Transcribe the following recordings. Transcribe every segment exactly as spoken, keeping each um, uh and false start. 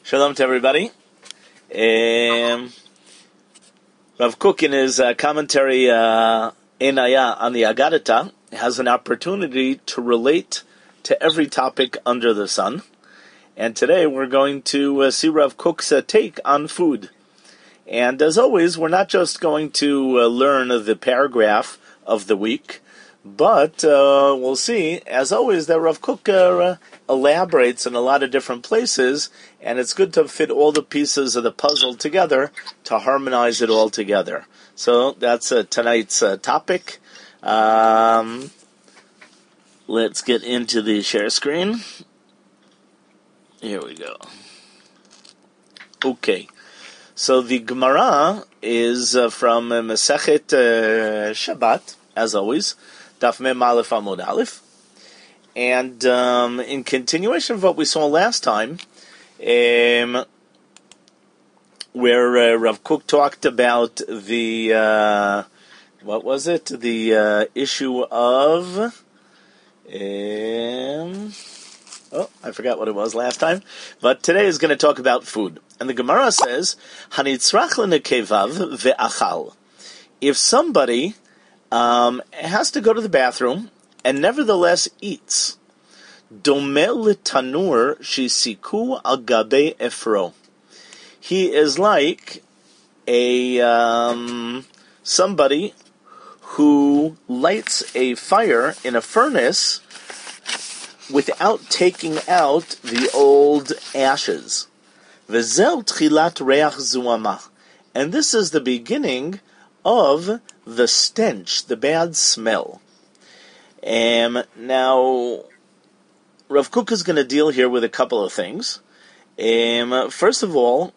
Shalom to everybody. Um, Rav Kook in his uh, commentary uh, Enaya on the Agadata has an opportunity to relate to every topic under the sun. And today we're going to uh, see Rav Kook's uh, take on food. And as always, we're not just going to uh, learn the paragraph of the week, but uh, we'll see, as always, that Rav Kook uh, elaborates in a lot of different places, and it's good to fit all the pieces of the puzzle together to harmonize it all together. So that's uh, tonight's uh, topic. Um, let's get into the share screen. Here we go. Okay. So the Gemara is uh, from uh, Masechet uh, Shabbat, as always, Daf Mem Aleph Amud Aleph. And um, in continuation of what we saw last time, um, where uh, Rav Kook talked about the, uh, what was it? The uh, issue of, um, oh, I forgot what it was last time. But today is going to talk about food. And the Gemara says, Hanitzrach l'nekevav ve'achal. If somebody um, has to go to the bathroom and nevertheless eats, domel l'tanur shisiku al gabe efro. He is like a um, somebody who lights a fire in a furnace without taking out the old ashes. V'zel tchilat reach zuama. And this is the beginning of the stench, the bad smell. Um, now, Rav Kook is going to deal here with a couple of things. Um, first of all,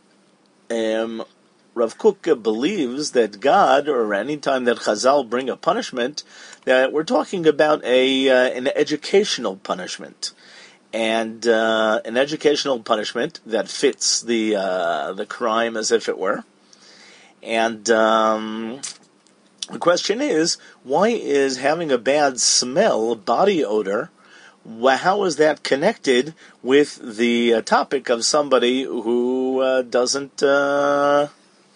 um, Rav Kook believes that God, or any time that Chazal bring a punishment, that we're talking about a uh, an educational punishment. And uh, an educational punishment that fits the uh, the crime as if it were. And um, the question is, why is having a bad smell, body odor, how is that connected with the uh, topic of somebody who uh, doesn't uh,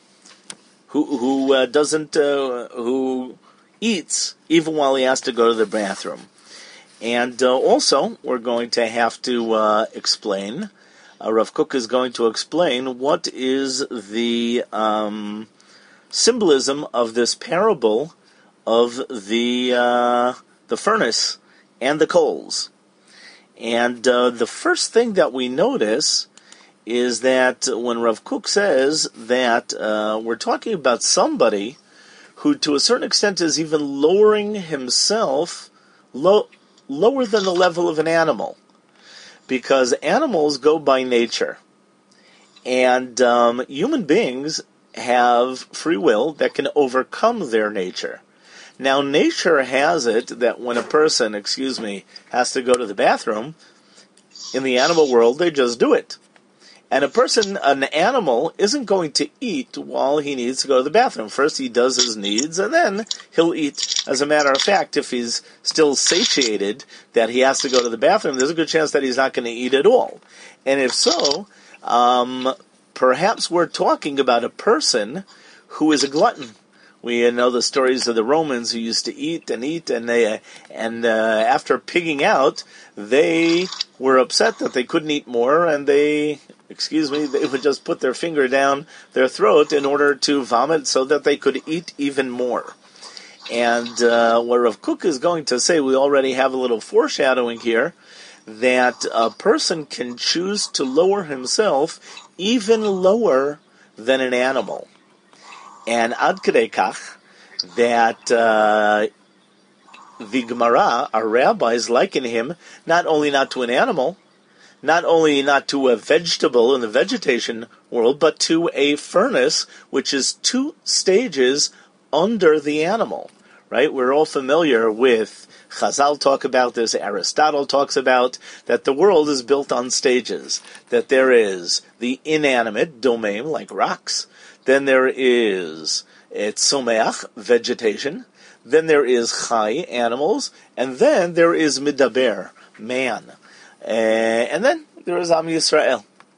who who uh, doesn't uh, who eats even while he has to go to the bathroom? And uh, also, we're going to have to uh, explain, uh, Rav Kook is going to explain what is the um, symbolism of this parable of the uh, the furnace and the coals. And uh, the first thing that we notice is that when Rav Kook says that uh, we're talking about somebody who, to a certain extent, is even lowering himself low. lower than the level of an animal, because animals go by nature, and um, human beings have free will that can overcome their nature. Now, nature has it that when a person, excuse me, has to go to the bathroom, in the animal world, they just do it. And a person, an animal, isn't going to eat while he needs to go to the bathroom. First he does his needs, and then he'll eat. As a matter of fact, if he's still satiated that he has to go to the bathroom, there's a good chance that he's not going to eat at all. And if so, um, perhaps we're talking about a person who is a glutton. We know the stories of the Romans who used to eat and eat, and they uh, and uh, after pigging out, they were upset that they couldn't eat more, and they, excuse me, they would just put their finger down their throat in order to vomit so that they could eat even more. And uh, what Rav Kook is going to say, we already have a little foreshadowing here, that a person can choose to lower himself even lower than an animal. And ad kadei kach, that uh, the Gemara, our rabbis, liken him not only not to an animal, not only not to a vegetable in the vegetation world, but to a furnace, which is two stages under the animal. Right? We're all familiar with, Chazal talk about this, Aristotle talks about, that the world is built on stages. That there is the inanimate domain, like rocks. Then there is tzomeach, vegetation. Then there is chai, animals. And then there is midaber, man. Uh, and then there is Am Yisrael.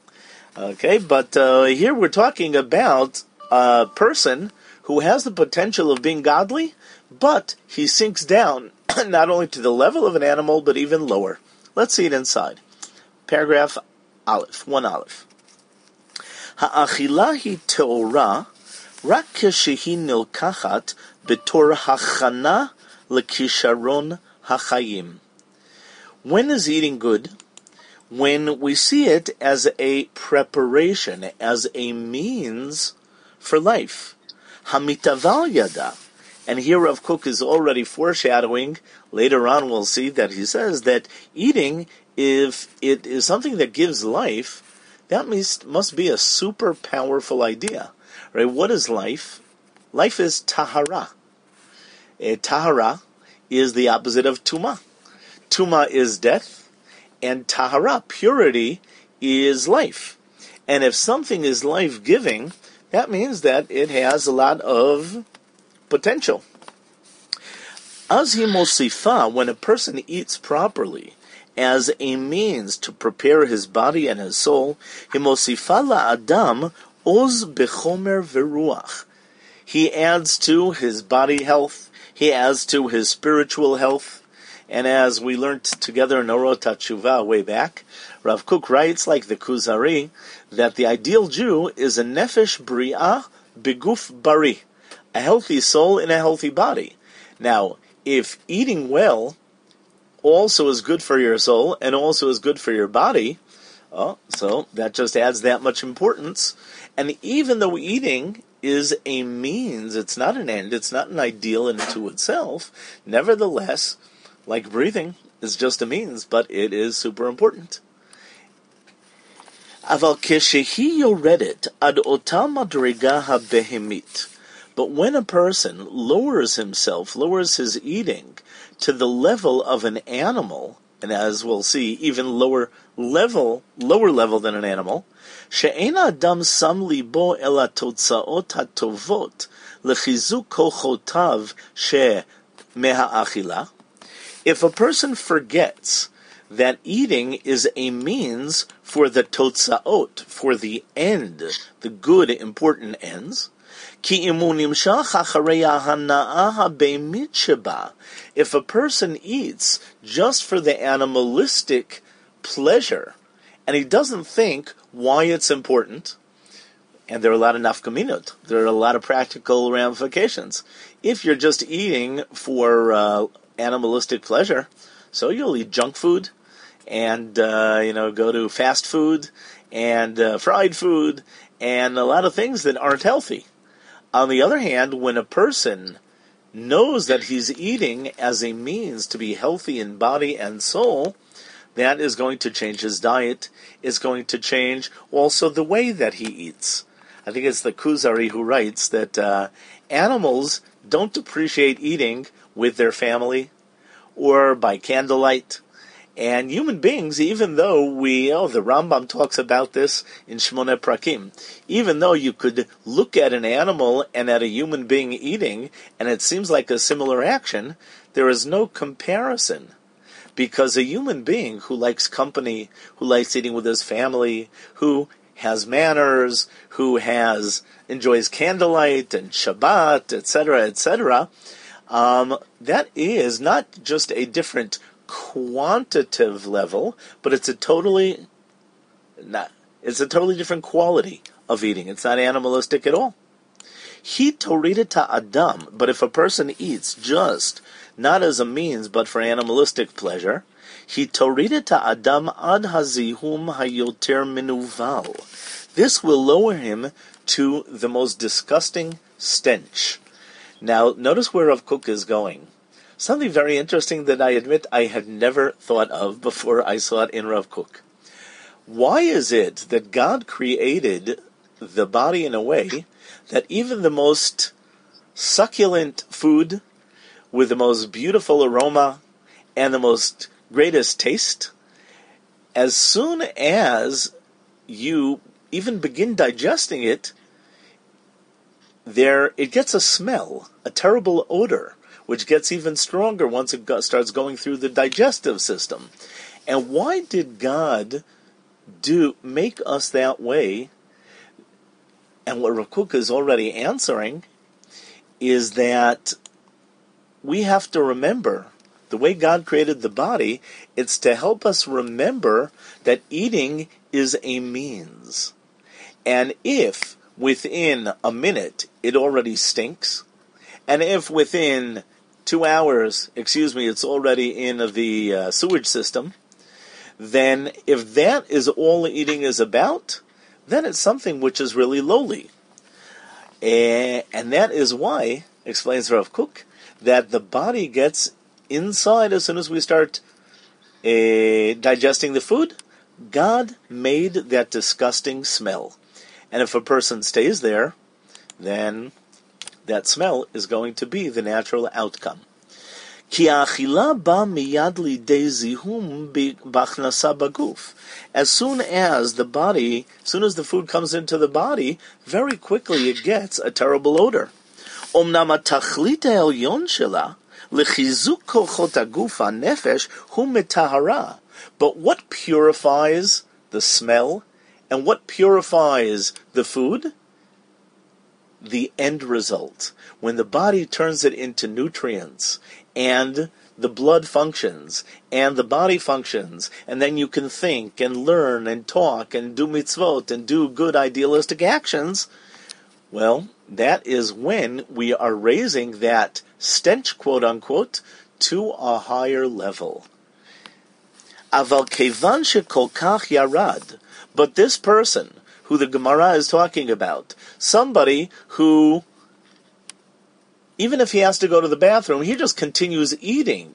Okay, but uh, here we're talking about a person who has the potential of being godly, but he sinks down not only to the level of an animal, but even lower. Let's see it inside. Paragraph Aleph, one Aleph. Ha'achila hi te'ora rak keshehi nilkachat betor hachana lekisharon hachayim. When is eating good? When we see it as a preparation, as a means for life. Hamitaval yada. And here Rav Kook is already foreshadowing, later on we'll see that he says that eating, if it is something that gives life, that means, must be a super powerful idea. Right? What is life? Life is tahara. E, tahara is the opposite of tuma. Tuma is death. And tahara, purity, is life. And if something is life-giving, that means that it has a lot of potential. Az himosifa, when a person eats properly, as a means to prepare his body and his soul, himosifa la'adam oz bechomer veruach. He adds to his body health, he adds to his spiritual health. And as we learned together in Orot HaTshuva way back, Rav Kook writes, like the Kuzari, that the ideal Jew is a nefesh bri'ah beguf bari, a healthy soul in a healthy body. Now, if eating well also is good for your soul and also is good for your body, oh, so that just adds that much importance. And even though eating is a means, it's not an end, it's not an ideal unto itself, nevertheless, like breathing, is just a means, but it is super important. Aval keshehi yoredet ad ota madrega habehemit. But when a person lowers himself, lowers his eating to the level of an animal, and as we'll see, even lower level, lower level than an animal, she'en adam sam libo el hatotzaot hatovot lechizuk kochotav she meha'achila. If a person forgets that eating is a means for the totzaot, for the end, the good, important ends, ki imu nimshach acharei hana'ah habemit sheba. If a person eats just for the animalistic pleasure, and he doesn't think why it's important, and there are a lot of nafkaminot, there are a lot of practical ramifications. If you're just eating for uh, animalistic pleasure, so you'll eat junk food, and uh, you know, go to fast food and uh, fried food and a lot of things that aren't healthy. On the other hand, when a person knows that he's eating as a means to be healthy in body and soul, that is going to change his diet, is going to change also the way that he eats. I think it's the Kuzari who writes that uh, animals don't appreciate eating with their family or by candlelight. And human beings, even though we, oh, the Rambam talks about this in Shmoneh Prakim, even though you could look at an animal and at a human being eating, and it seems like a similar action, there is no comparison. Because a human being who likes company, who likes eating with his family, who has manners, who has enjoys candlelight and Shabbat, et cetera, et cetera, um, that is not just a different quantitative level, but it's a totally not. It's a totally different quality of eating. It's not animalistic at all. He torida ta adam, but if a person eats just not as a means, but for animalistic pleasure, he torida ta adam ad hazihum hayoter minuval. This will lower him to the most disgusting stench. Now, notice where Rav Kook is going. Something very interesting that I admit I had never thought of before I saw it in Rav Kook. Why is it that God created the body in a way that even the most succulent food with the most beautiful aroma and the most greatest taste, as soon as you even begin digesting it, there it gets a smell, a terrible odor, which gets even stronger once it go, starts going through the digestive system. And why did God do make us that way? And what Rav Kook is already answering is that we have to remember the way God created the body. It's to help us remember that eating is a means. And if within a minute it already stinks, and if within two hours, excuse me, it's already in the uh, sewage system, then if that is all eating is about, then it's something which is really lowly. Uh, and that is why, explains Rav Kook, that the body gets inside as soon as we start uh, digesting the food. God made that disgusting smell. And if a person stays there, then that smell is going to be the natural outcome. Ki ha'achila ba miyad lidei zihum b'achnasa baguf. As soon as the body, as soon as the food comes into the body, very quickly it gets a terrible odor. Omnam ha'tachlit ha'elyon shela lechizuk kochot haguf ha'nefesh hu metahara. But what purifies the smell and what purifies the food? The end result. When the body turns it into nutrients, and the blood functions, and the body functions, and then you can think and learn and talk and do mitzvot and do good idealistic actions, well, that is when we are raising that stench, quote-unquote, to a higher level. Aval kevan shekol kach yarad. But this person, who the Gemara is talking about, somebody who, even if he has to go to the bathroom, he just continues eating.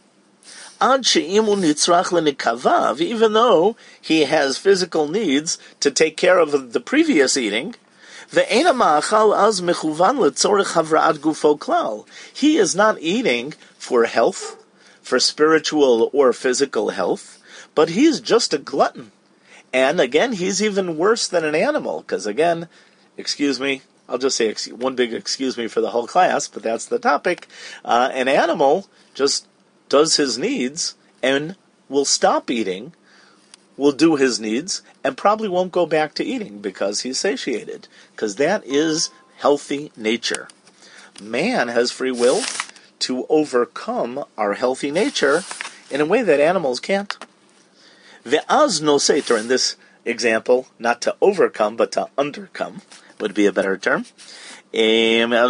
Ad she'imu nitzrach lenikavav, even though he has physical needs to take care of the previous eating, ve'ena ma'achal az mechuvan letzorech havra'at gufo klal. He is not eating for health, for spiritual or physical health, but he's just a glutton. And again, he's even worse than an animal, because again, excuse me, I'll just say ex- one big excuse me for the whole class, but that's the topic. Uh, an animal just does his needs and will stop eating, will do his needs, and probably won't go back to eating because he's satiated, because that is healthy nature. Man has free will to overcome our healthy nature in a way that animals can't. Ve'az no seter, in this example, not to overcome, but to undercome, would be a better term. And that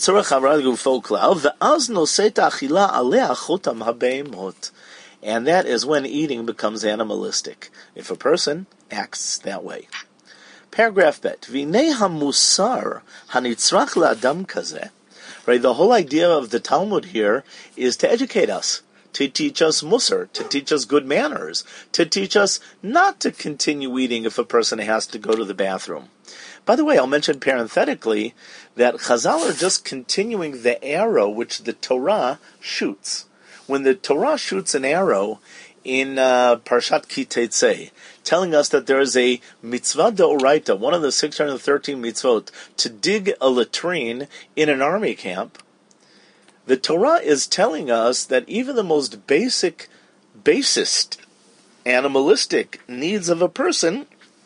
is when eating becomes animalistic, if a person acts that way. Paragraph bet. V'nei hamusar hanitzrach la'adam kazeh. Right, the whole idea of the Talmud here is to educate us, to teach us musar, to teach us good manners, to teach us not to continue eating if a person has to go to the bathroom. By the way, I'll mention parenthetically that Chazal are just continuing the arrow which the Torah shoots. When the Torah shoots an arrow in uh, Parshat Ki Teitzei, telling us that there is a mitzvah deoraita, one of the six hundred thirteen mitzvot, to dig a latrine in an army camp, the Torah is telling us that even the most basic, basest, animalistic needs of a person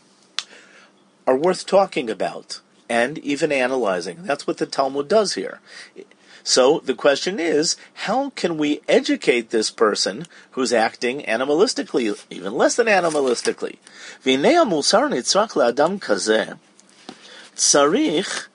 are worth talking about and even analyzing. That's what the Talmud does here. So the question is, how can we educate this person who's acting animalistically, even less than animalistically? V'nei hamusar nitzrach le'adam kazeh tzarich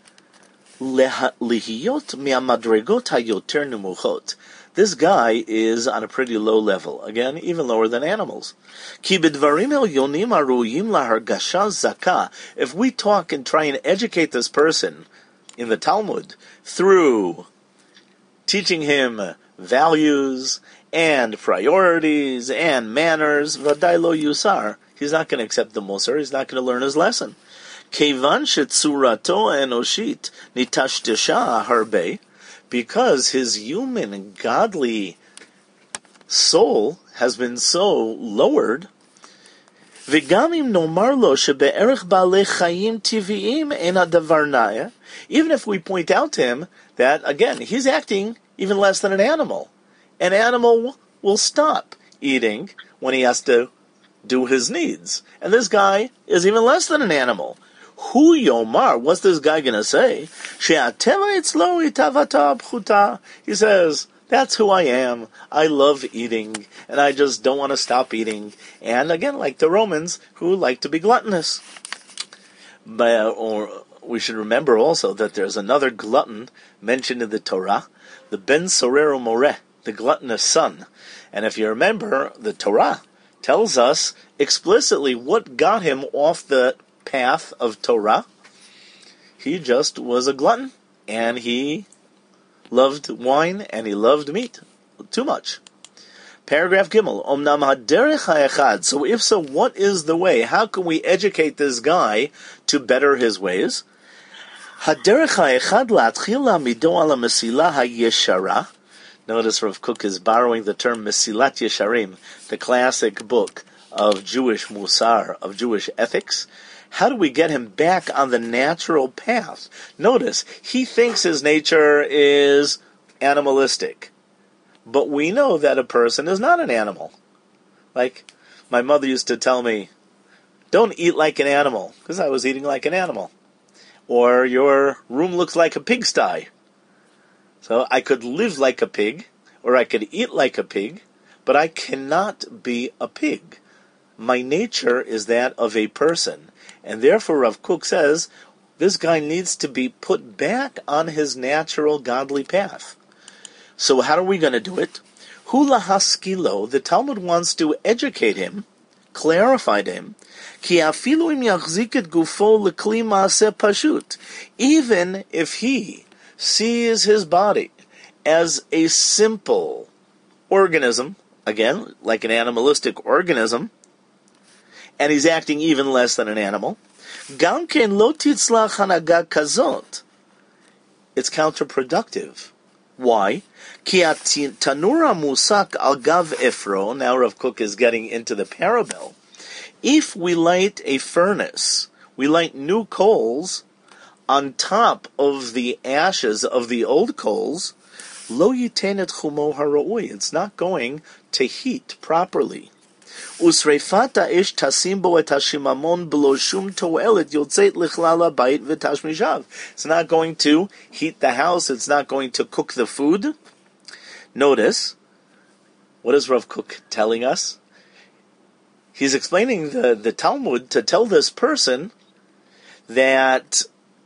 lihiyot mi'amadregot hayoter nemuchot. This guy is on a pretty low level. Again, even lower than animals. Ki b'dvarim elyonim aruyim lahargasha zakah. If we talk and try and educate this person in the Talmud through teaching him values and priorities and manners, v'day lo yusar, he's not going to accept the musar, he's not going to learn his lesson. Kevan shetzurato enoshit nitashtesha harbe, because his human and godly soul has been so lowered. V'gamim nomar lo shebe'erech ba'alei chayim tiviim en hadavar naya. Even if we point out to him that, again, he's acting even less than an animal. An animal will stop eating when he has to do his needs. And this guy is even less than an animal. Hu Yomar, what's this guy going to say? He says, that's who I am. I love eating, and I just don't want to stop eating. And again, like the Romans, who like to be gluttonous. But, or we should remember also that there's another glutton mentioned in the Torah, the Ben Sorero Moreh, the gluttonous son. And if you remember, the Torah tells us explicitly what got him off the path of Torah. He just was a glutton, and he loved wine, and he loved meat too much. Paragraph Gimel, Omnam haderech ha'echad. So if so, what is the way? How can we educate this guy to better his ways? Haderech ha'echad la'atchil la'amido ala mesila ha'yeshara. Notice Rav Kook is borrowing the term Mesilat Yesharim, the classic book of Jewish Musar, of Jewish ethics. How do we get him back on the natural path? Notice, he thinks his nature is animalistic. But we know that a person is not an animal. Like, my mother used to tell me, don't eat like an animal, because I was eating like an animal. Or, your room looks like a pigsty. So I could live like a pig, or I could eat like a pig, but I cannot be a pig. My nature is that of a person. And therefore Rav Kook says, this guy needs to be put back on his natural godly path. So how are we going to do it? Hula haskilo, the Talmud wants to educate him, clarify to him, ki afilu im yachzik et gufo lekli maaseh pashut, even if he sees his body as a simple organism, again, like an animalistic organism, and he's acting even less than an animal, gam ken lo titzlach hanaga kazot. It's counterproductive. Why? Ki tanura musak al gav efro. Now Rav Kook is getting into the parable. If we light a furnace, we light new coals on top of the ashes of the old coals, lo yiten et chumo haroi. It's not going to heat properly. Usreifata ish tasim bo et hashimamon b'lo shum toelet yotzeit lichlala bait v'tashmishav. It's not going to heat the house. It's not going to cook the food. Notice, what is Rav Kook telling us? He's explaining the, the Talmud to tell this person that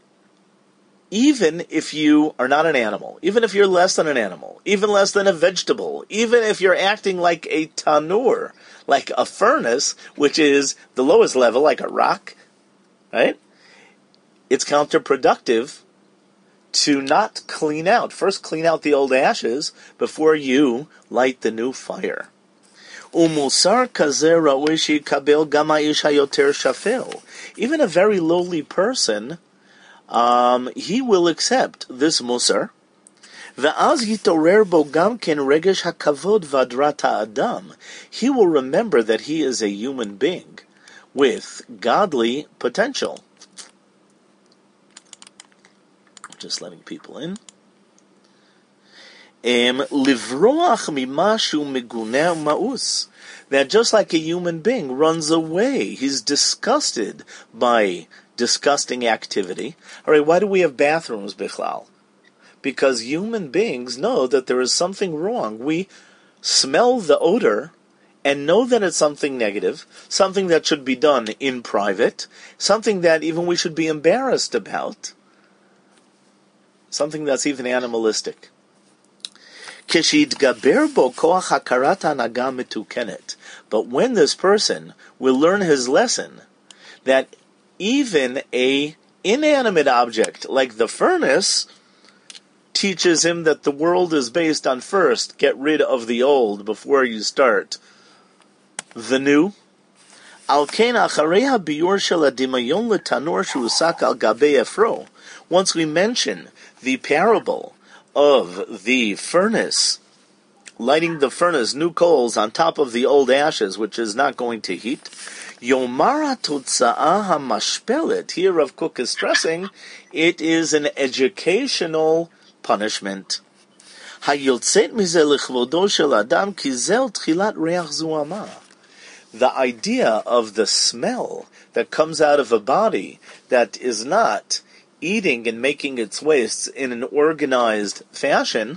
even if you are not an animal, even if you're less than an animal, even less than a vegetable, even if you're acting like a tanur, like a furnace, which is the lowest level, like a rock, right? It's counterproductive to not clean out. First clean out the old ashes before you light the new fire. Umusar kazer rawishi kabel gama ish hayoter shafel. Even a very lowly person, um, he will accept this musar. Ve'az yitorer bo gam ken regesh hakavod vadrata adam. He will remember that he is a human being with godly potential. Just letting people in. Livroach mimashu meguneh maus. That just like a human being runs away, he's disgusted by disgusting activity. All right, why do we have bathrooms, Bichlal? Because human beings know that there is something wrong. We smell the odor and know that it's something negative, something that should be done in private, something that even we should be embarrassed about, something that's even animalistic. But when this person will learn his lesson, that even a inanimate object like the furnace teaches him that the world is based on first get rid of the old before you start the new. Once we mention the parable of the furnace, lighting the furnace, new coals on top of the old ashes, which is not going to heat, Yomara Totsa'a HaMashpelet, here Rav Kook is stressing, it is an educational punishment. Hayotzet mize lechvodo shel adam ki zel tchilat reach zuama. the idea of the smell that comes out of a body that is not eating and making its wastes in an organized fashion,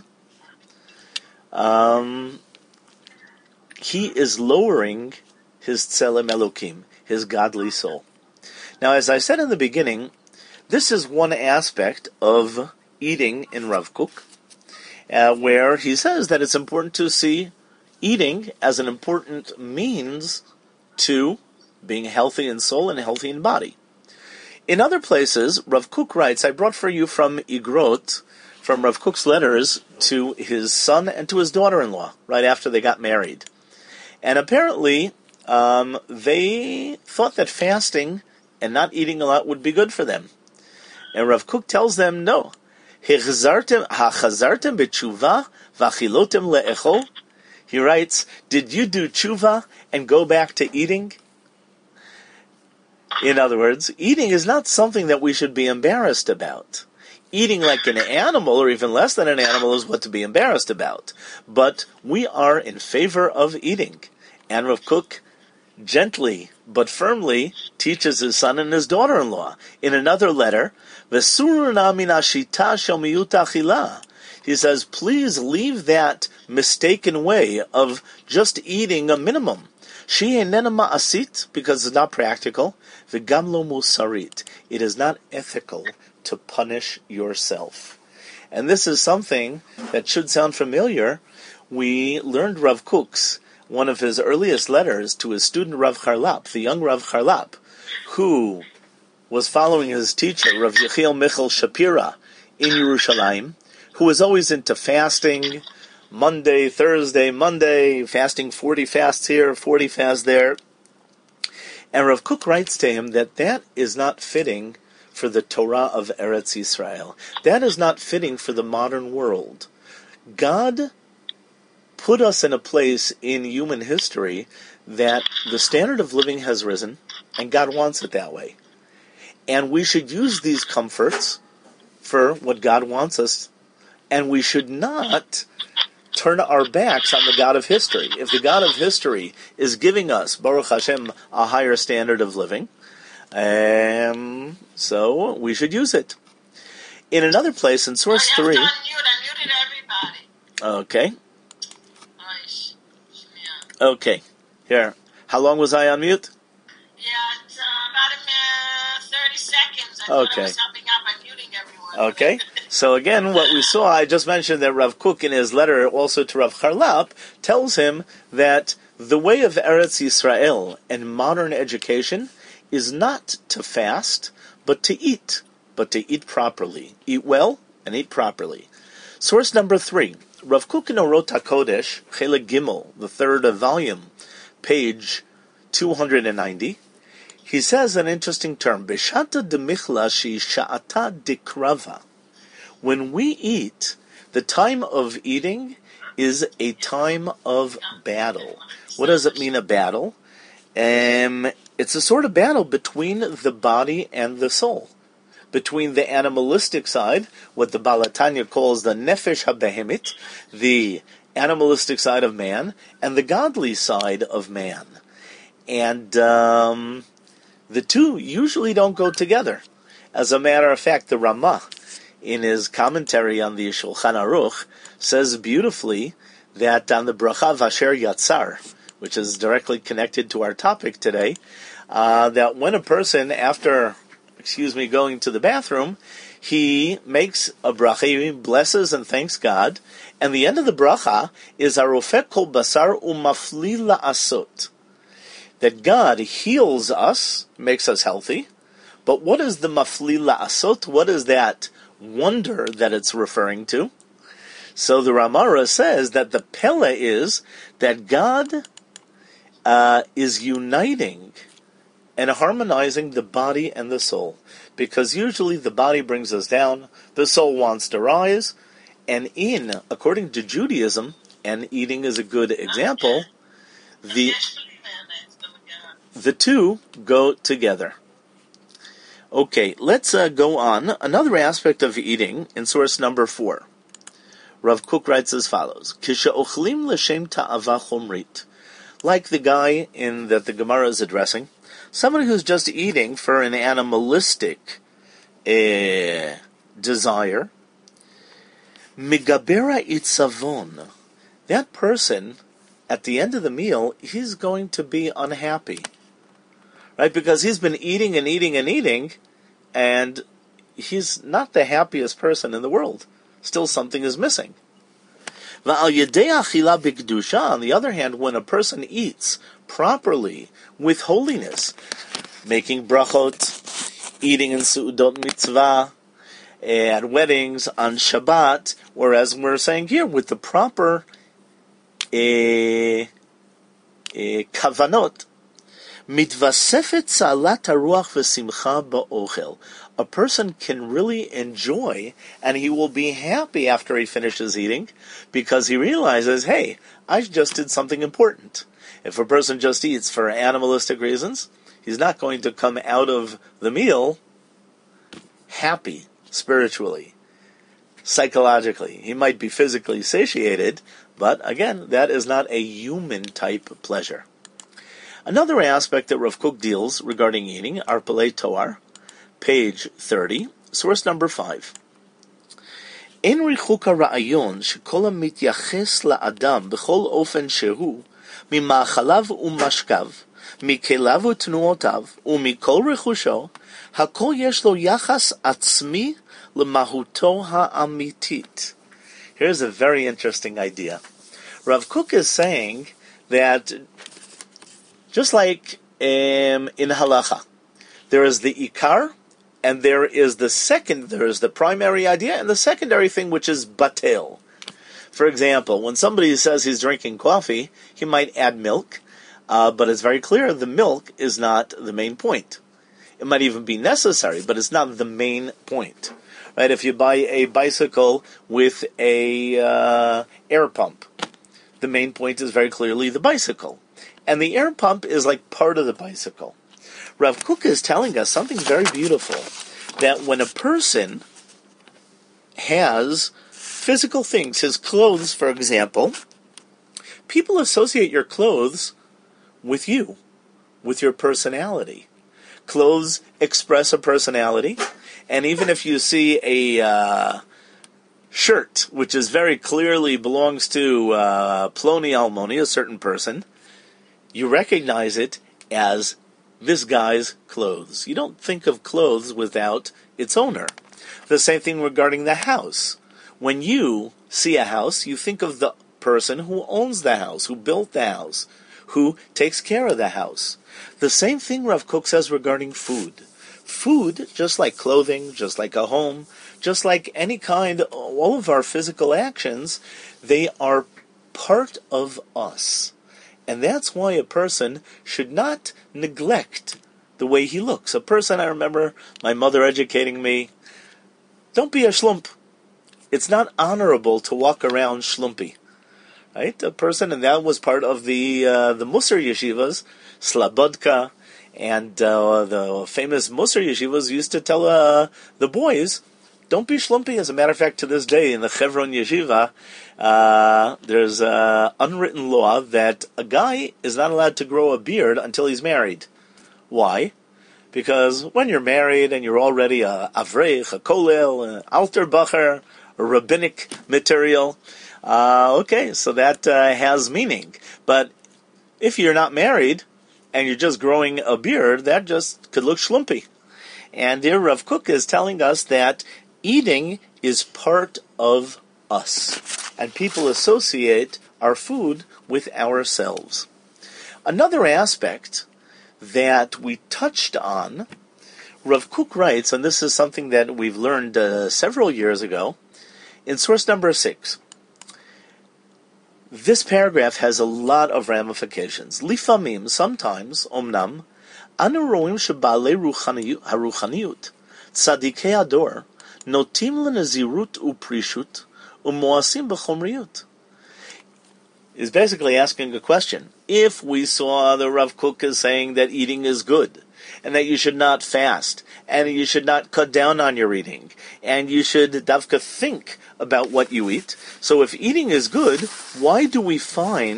um, he is lowering his tselem Elokim, his godly soul. Now, as I said in the beginning, this is one aspect of eating in Rav Kook, uh, where he says that it's important to see eating as an important means to being healthy in soul and healthy in body. In other places, Rav Kook writes, I brought for you from Igrot, from Rav Kook's letters to his son and to his daughter-in-law, right after they got married. And apparently, um, they thought that fasting and not eating a lot would be good for them. And Rav Kook tells them, no. Hachazartem b'tshuva v'achilotem le'echol. He writes, did you do tshuva and go back to eating? In other words, eating is not something that we should be embarrassed about. Eating like an animal, or even less than an animal, is what to be embarrassed about. But we are in favor of eating. And Rav Kook gently but firmly teaches his son and his daughter-in-law. In another letter, V'surna min hashita shel miyut achila. He says, please leave that mistaken way of just eating a minimum. She einena ma'asit, because it's not practical. V'gam lo musarit. It is not ethical to punish yourself. And this is something that should sound familiar. We learned Rav Kook's, one of his earliest letters to his student Rav Charlap, the young Rav Charlap, who was following his teacher, Rav Yechiel Michal Shapira, in Yerushalayim, who was always into fasting, Monday, Thursday, Monday, fasting forty fasts here, forty fasts there. And Rav Kook writes to him that that is not fitting for the Torah of Eretz Yisrael. That is not fitting for the modern world. God put us in a place in human history that the standard of living has risen, and God wants it that way. And we should use these comforts for what God wants us, and we should not turn our backs on the God of history. If the God of history is giving us, Baruch Hashem, a higher standard of living, um, so we should use it. In another place, in source I three... I muted everybody. Okay. Okay. Here. How long was I on mute? Yeah, it's uh, about uh, thirty seconds. I Okay. thought I was helping out by muting everyone. Okay. So again, what we saw, I just mentioned that Rav Kook in his letter also to Rav Charlap tells him that the way of Eretz Yisrael and modern education is not to fast, but to eat, but to eat properly. Eat well and eat properly. Source number three, Rav Kook in Orot HaKodesh, Chelik Gimel, the third volume, page two hundred ninety, he says an interesting term, Beshata demichla shi sha'ata dikrava. When we eat, the time of eating is a time of battle. What does it mean, a battle? Um, it's a sort of battle between the body and the soul. Between the animalistic side, what the Baal HaTanya calls the nefesh habehemit, the animalistic side of man, and the godly side of man. And um, the two usually don't go together. As a matter of fact, the Ramah, in his commentary on the Shulchan Aruch, says beautifully that on the Bracha Vasher Yatzar, which is directly connected to our topic today, uh, that when a person, after, excuse me, going to the bathroom, he makes a bracha, he blesses and thanks God, and the end of the bracha is Arofek kol basar umafli la'asot, that God heals us, makes us healthy, but what is the mafli la'asot? What is that wonder that it's referring to? So the Ramara says that the Pele is that God uh, is uniting and harmonizing the body and the soul. Because usually the body brings us down, the soul wants to rise, and in, according to Judaism, and eating is a good example, the, the two go together. Okay, let's uh, go on. Another aspect of eating in source number four. Rav Kook writes as follows, Kisha ochlim l'shem ta'ava chomrit, like the guy in that the Gemara is addressing, somebody who's just eating for an animalistic uh, desire, migabera itzavon, that person, at the end of the meal, he's going to be unhappy. Right? Because he's been eating and eating and eating, and he's not the happiest person in the world. Still something is missing. On the other hand, when a person eats properly, with holiness, making brachot, eating in su'udot mitzvah, at weddings, on Shabbat, whereas we're saying here, with the proper eh, eh, kavanot, mitvasefet salat haruach v'simcha ba'ochel. A person can really enjoy, and he will be happy after he finishes eating, because he realizes, hey, I just did something important. If a person just eats for animalistic reasons, he's not going to come out of the meal happy spiritually, psychologically. He might be physically satiated, but again, that is not a human-type pleasure. Another aspect that Rav Kook deals regarding eating, Arpalei Toar, page thirty, source number five. En richuka ra'ayon shekol mityaches la'adam b'chol ofen shehu ממאכליו ומשכב, מכליו ותנועותיו, ומכל רכושו, הכל יש לו יחס עצמי למהותו האמיתית. Here's a very interesting idea. Rav Kook is saying that just like um, in halacha, there is the ikar, and there is the second, there is the primary idea, and the secondary thing, which is batel. For example, when somebody says he's drinking coffee, he might add milk, uh, but it's very clear the milk is not the main point. It might even be necessary, but it's not the main point. Right? If you buy a bicycle with a uh, air pump, the main point is very clearly the bicycle. And the air pump is like part of the bicycle. Rav Kook is telling us something very beautiful, that when a person has physical things, his clothes, for example, people associate your clothes with you, with your personality. Clothes express a personality, and even if you see a uh, shirt, which is very clearly belongs to uh, Ploni Almoni, a certain person, you recognize it as this guy's clothes. You don't think of clothes without its owner. The same thing regarding the house. When you see a house, you think of the person who owns the house, who built the house, who takes care of the house. The same thing Rav Kook says regarding food. Food, just like clothing, just like a home, just like any kind, all of our physical actions, they are part of us. And that's why a person should not neglect the way he looks. A person, I remember my mother educating me, don't be a shlump. It's not honorable to walk around shlumpy. Right? A person, and that was part of the uh, the Musar yeshivas, Slabodka, and uh, the famous Musar yeshivas used to tell uh, the boys, don't be shlumpy. As a matter of fact, to this day, in the Chevron Yeshiva, uh, there's an unwritten law that a guy is not allowed to grow a beard until he's married. Why? Because when you're married and you're already a avreich, a kolel, an alter bacher, a rabbinic material, uh, okay, so that uh, has meaning. But if you're not married and you're just growing a beard, that just could look shlumpy. And here Rav Kook is telling us that eating is part of us, and people associate our food with ourselves. Another aspect that we touched on, Rav Kook writes, and this is something that we've learned uh, several years ago, in source number six. This paragraph has a lot of ramifications. Lifamim, sometimes, omnam, anu roim shebale haruchaniyut, tzadikei ador, notim lenazirut uprishut, umoasim b'chomriyut. Is basically asking a question. If we saw the Rav Kook is saying that eating is good, and that you should not fast, and you should not cut down on your eating, and you should davka think about what you eat. So if eating is good, why do we find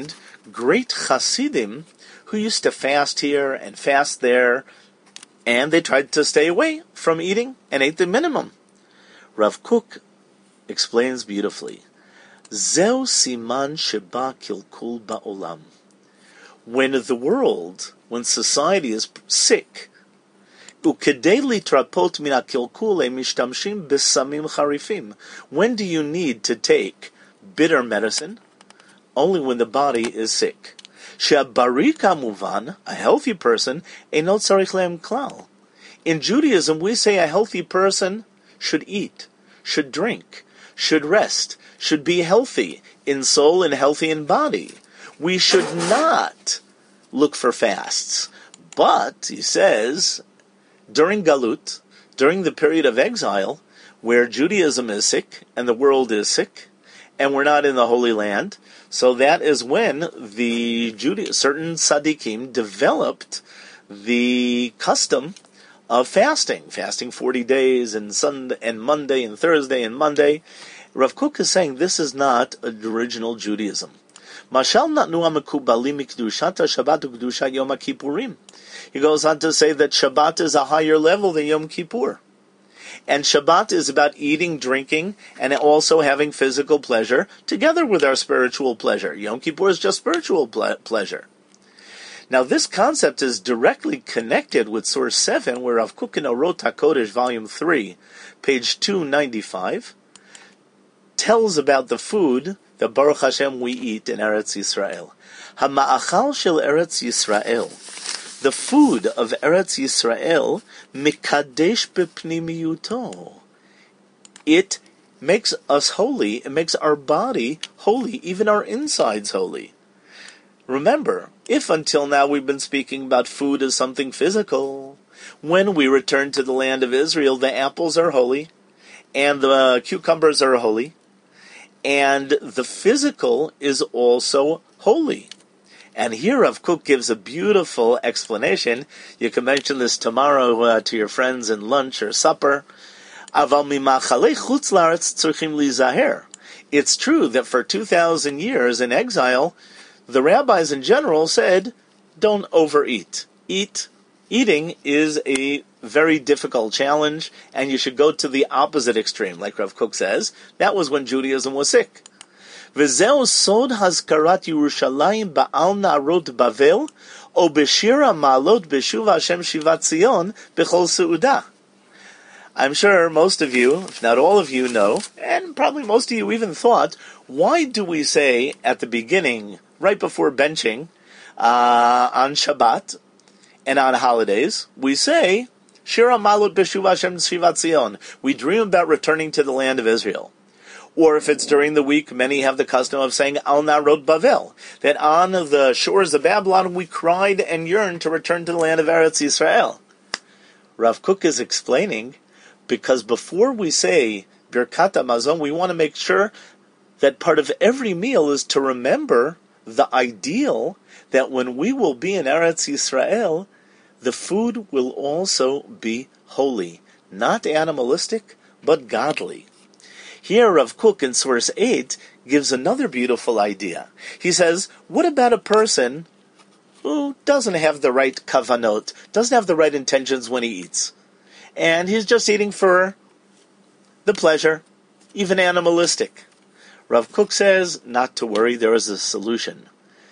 great Hasidim who used to fast here and fast there, and they tried to stay away from eating and ate the minimum. Rav Kook explains beautifully, Zeu siman sheba kilkul ba'olam. When the world, when society is sick, ukedei litrapot min hakilkul mishtamshim besamim charifim. When do you need to take bitter medicine? Only when the body is sick. She'abari kamuvan, a healthy person, eino tzarich lehem klal. In Judaism, we say a healthy person should eat, should drink, should rest, should be healthy in soul and healthy in body. We should not look for fasts. But, he says, during Galut, during the period of exile, where Judaism is sick and the world is sick, and we're not in the Holy Land, so that is when the Juda- certain tzaddikim developed the custom of fasting, fasting forty days and Sunday and Monday and Thursday and Monday. Rav Kook is saying this is not original Judaism. Mashal natnu hamekubalim mikdushata Shabbat ukdusha Yom Kippurim. He goes on to say that Shabbat is a higher level than Yom Kippur. And Shabbat is about eating, drinking, and also having physical pleasure together with our spiritual pleasure. Yom Kippur is just spiritual ple- pleasure. Now this concept is directly connected with source seven, where Rav Kook in Orot HaKodesh, volume three, page two ninety-five, tells about the food that Baruch Hashem we eat in Eretz Yisrael. Hama'achal shel Eretz Yisrael. The food of Eretz Yisrael, mikadesh b'pnimiyuto. It makes us holy. It makes our body holy, even our insides holy. Remember, if until now we've been speaking about food as something physical, when we return to the land of Israel, the apples are holy, and the cucumbers are holy, and the physical is also holy. And here Rav Kook gives a beautiful explanation. You can mention this tomorrow uh, to your friends in lunch or supper. Aval mimachalei chutz laaretz tzrichim lizaher. It's true that for two thousand years in exile, the rabbis in general said, don't overeat. Eat. Eating is a very difficult challenge, and you should go to the opposite extreme, like Rav Kook says. That was when Judaism was sick. V'zeu sod hazkarat Yerushalayim ba'al na'arot Bavel, o b'shira ma'alot b'shuva Hashem shivat Zion b'chol seudah. I'm sure most of you, if not all of you, know, and probably most of you even thought, why do we say at the beginning, right before benching, uh, on Shabbat and on holidays, we say, Shira Malot B'Shuva Hashem Shivat Zion. We dream about returning to the land of Israel. Or if it's during the week, many have the custom of saying Al Narod Bavel, that on the shores of Babylon we cried and yearned to return to the land of Eretz Yisrael. Rav Kook is explaining, because before we say Birkat HaMazon, we want to make sure that part of every meal is to remember the ideal that when we will be in Eretz Yisrael, the food will also be holy, not animalistic, but godly. Here Rav Kook in source eight gives another beautiful idea. He says, what about a person who doesn't have the right kavanot, doesn't have the right intentions when he eats, and he's just eating for the pleasure, even animalistic? Rav Kook says, not to worry, there is a solution.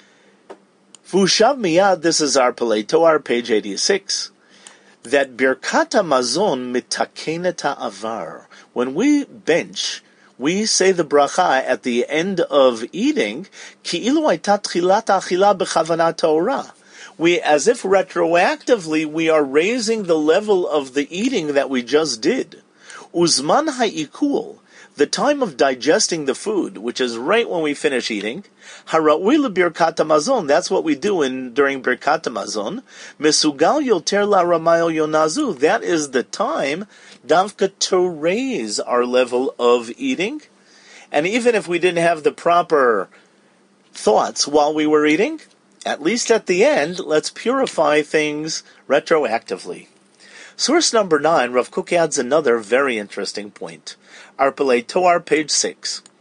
V'ushav miyad, this is our Pelei Toar, page eighty-six, that Birkat HaMazon mitakenet ha'avar. When we bench, we say the bracha at the end of eating, ki'ilu hayta tchilat ha'achila b'chavanat ta'orah. We, as if retroactively, we are raising the level of the eating that we just did. Uzman ha'ikul, the time of digesting the food, which is right when we finish eating, hara'ui leBirkat HaMazon, that's what we do in during Birkat HaMazon, mesugal yoter la'ramayel yonazu, that is the time davka to raise our level of eating. And even if we didn't have the proper thoughts while we were eating, at least at the end, let's purify things retroactively. Source number nine, Rav Kook adds another very interesting point. Our Pelei Toar, page six.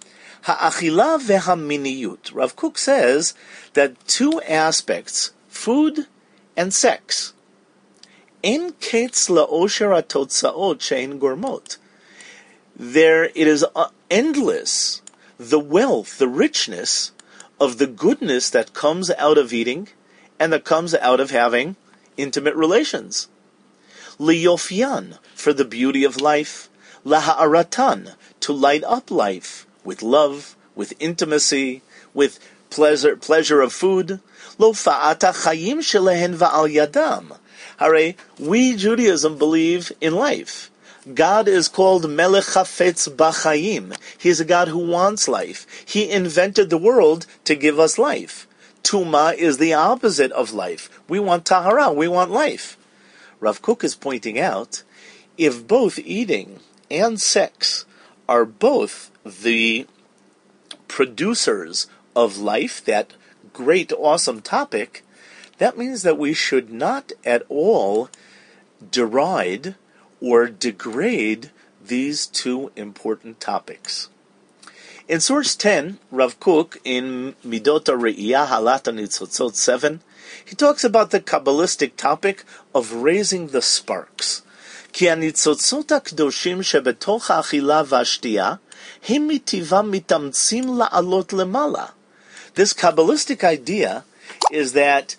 Ha'achila ve'haminiyut. Rav Kook says that two aspects, food and sex, en ketz la'osher ha'totzaot she'en gormot. There, it is endless, the wealth, the richness of the goodness that comes out of eating and that comes out of having intimate relations. Liyofian, for the beauty of life. Laha'aratan, to light up life with love, with intimacy, with pleasure, pleasure of food. Lo fa'ata chayim shelehen va'al yadam. Hare, we Judaism believe in life. God is called Melech Chafetz B'Chaim. He is a God who wants life. He invented the world to give us life. Tuma is the opposite of life. We want tahara, we want life. Rav Kook is pointing out, if both eating and sex are both the producers of life, that great, awesome topic, that means that we should not at all deride or degrade these two important topics. In source ten, Rav Kook, in Midot HaRe'iyah Halata Nitzotzot seven, he talks about the Kabbalistic topic of raising the sparks. Ki הנitzotzot הקדושים שבתוך האכילה והשתייה, הם מטבעם מתאמצים לעלות למעלה. This Kabbalistic idea is that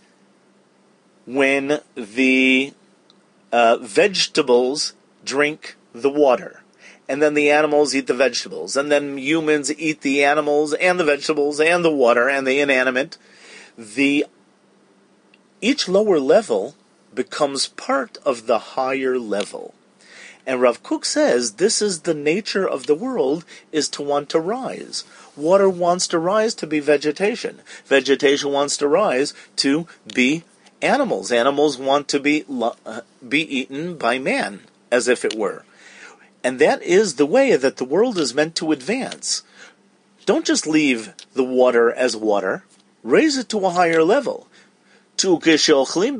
when the uh, vegetables drink the water, and then the animals eat the vegetables, and then humans eat the animals and the vegetables and the water and the inanimate, the each lower level becomes part of the higher level. And Rav Kook says this is the nature of the world, is to want to rise. Water wants to rise to be vegetation. Vegetation wants to rise to be animals. Animals want to be uh, be eaten by man, as if it were. And that is the way that the world is meant to advance. Don't just leave the water as water. Raise it to a higher level. And here also, when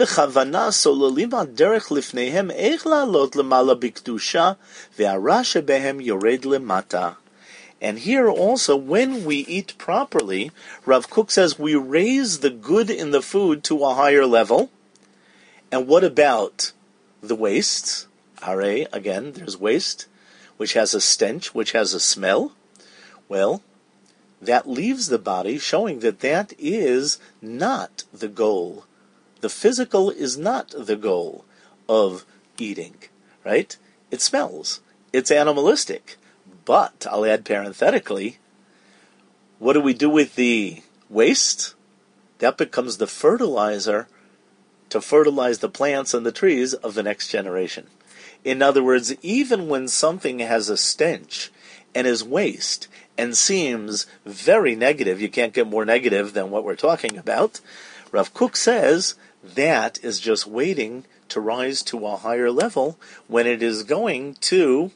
we eat properly, Rav Kook says we raise the good in the food to a higher level. And what about the waste? Are, again, there's waste, which has a stench, which has a smell. Well, that leaves the body, showing that that is not the goal. The physical is not the goal of eating, right? It smells. It's animalistic. But, I'll add parenthetically, what do we do with the waste? That becomes the fertilizer to fertilize the plants and the trees of the next generation. In other words, even when something has a stench and is waste and seems very negative, you can't get more negative than what we're talking about, Rav Kook says that is just waiting to rise to a higher level when it is going to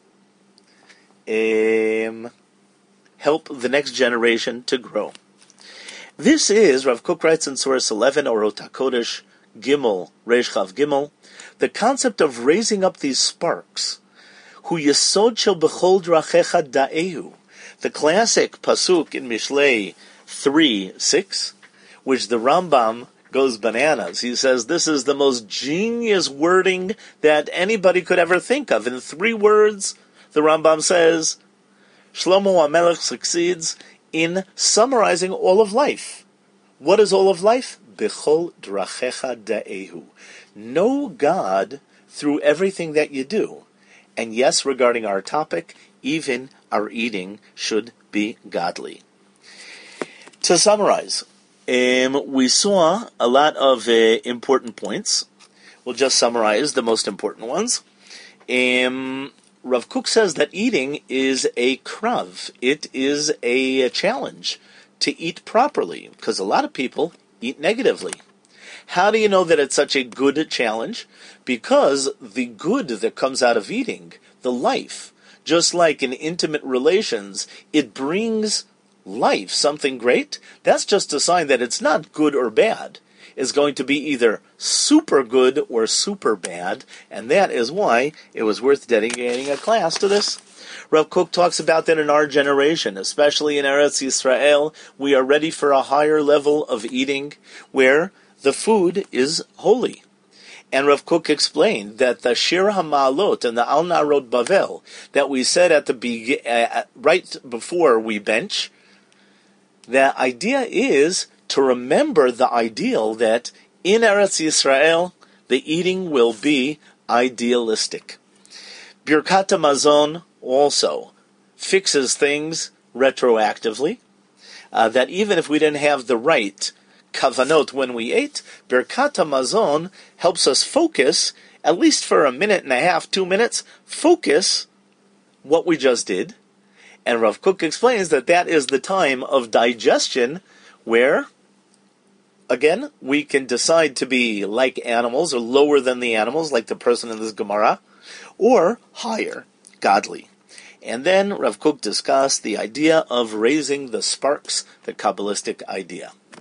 um, help the next generation to grow. This is, Rav Kook writes in Source eleven, Orot HaKodesh, Gimel, Reish Chav Gimel, the concept of raising up these sparks. Hu yesod shel bechol drachecha da'ehu. The classic pasuk in Mishlei three six, which the Rambam goes bananas. He says this is the most genius wording that anybody could ever think of. In three words, the Rambam says, Shlomo HaMelech succeeds in summarizing all of life. What is all of life? Bechol drachecha da'ehu. Know God through everything that you do. And yes, regarding our topic, even our eating should be godly. To summarize, um, we saw a lot of uh, important points. We'll just summarize the most important ones. Um, Rav Kook says that eating is a krav. It is a, a challenge to eat properly, because a lot of people eat negatively. How do you know that it's such a good challenge? Because the good that comes out of eating, the life, just like in intimate relations, it brings life, something great. That's just a sign that it's not good or bad. is going to be either super good or super bad, and that is why it was worth dedicating a class to this. Rav Kook talks about that in our generation, especially in Eretz Yisrael, we are ready for a higher level of eating where the food is holy. And Rav Kook explained that the Shir HaMa'alot and the Al Narot Bavel that we said at the be- uh, right before we bench, the idea is to remember the ideal that in Eretz Yisrael the eating will be idealistic. Birkat HaMazon also fixes things retroactively, uh, that even if we didn't have the right kavanot when we ate, Birkat HaMazon helps us focus, at least for a minute and a half, two minutes, focus what we just did. And Rav Kook explains that that is the time of digestion where, again, we can decide to be like animals or lower than the animals, like the person in this Gemara, or higher, godly. And then Rav Kook discussed the idea of raising the sparks, the Kabbalistic idea.